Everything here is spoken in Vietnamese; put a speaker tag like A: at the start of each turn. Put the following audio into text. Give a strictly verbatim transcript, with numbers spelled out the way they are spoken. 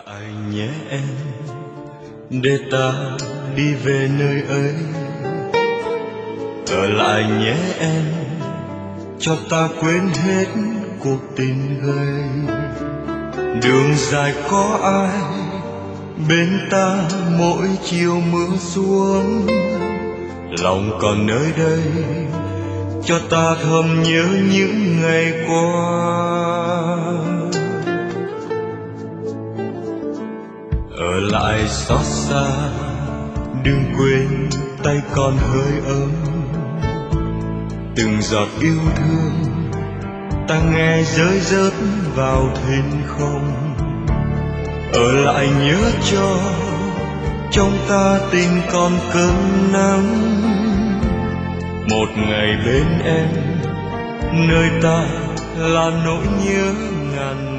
A: lại nhé em, để ta đi về nơi ấy. Ở lại nhé em, cho ta quên hết cuộc tình gây. Đường dài có ai bên ta mỗi chiều mưa xuống, lòng còn nơi đây cho ta thầm nhớ những ngày qua. Ở lại xót xa, đừng quên tay còn hơi ấm. Từng giọt yêu thương ta nghe rơi rớt vào thinh không. Ở lại nhớ cho trong ta tình còn cơn nắng. Một ngày bên em, nơi ta là nỗi nhớ ngàn